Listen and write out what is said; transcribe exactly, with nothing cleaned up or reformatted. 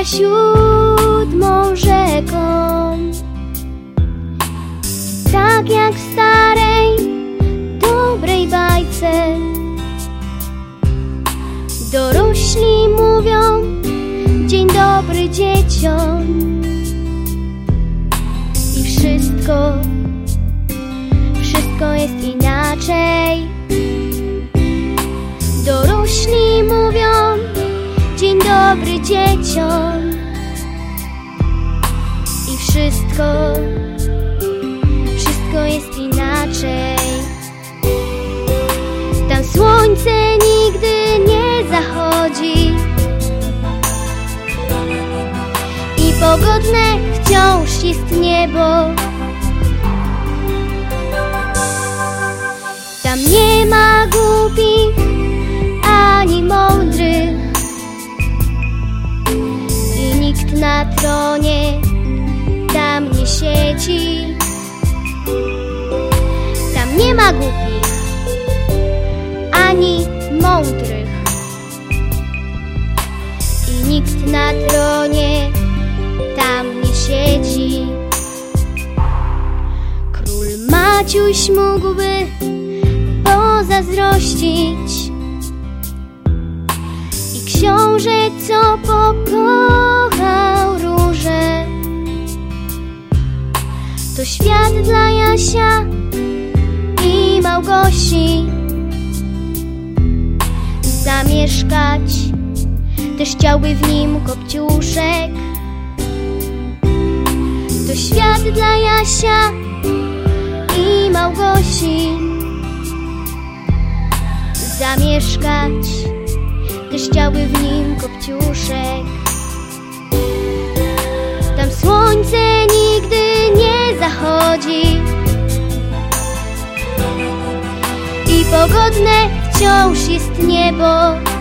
za siódmą rzeką. Tak jak w starej, dobrej bajce, dorośli mówią dzień dobry dzieciom. I wszystko, wszystko jest inaczej. Dorośli mówią dzień dobry dzieciom. I wszystko, wszystko jest inaczej. Tam słońce nigdy nie zachodzi i pogodne wciąż jest niebo. Tam nie ma głupich ani mądrych i nikt na tronie tam nie siedzi. Tam nie ma głupich ani mądrych i nikt na tronie tam nie siedzi. Król Maciuś mógłby pozazdrościć i książę, co pokochał róże. To świat dla Jasia i Małgosi. Zamieszkać też chciałby w nim Kopciuszek. To świat dla Jasia i Małgosi. Zamieszkać też chciałby w nim Kopciuszek. Tam słońce nigdy nie zachodzi i pogodne wciąż jest niebo.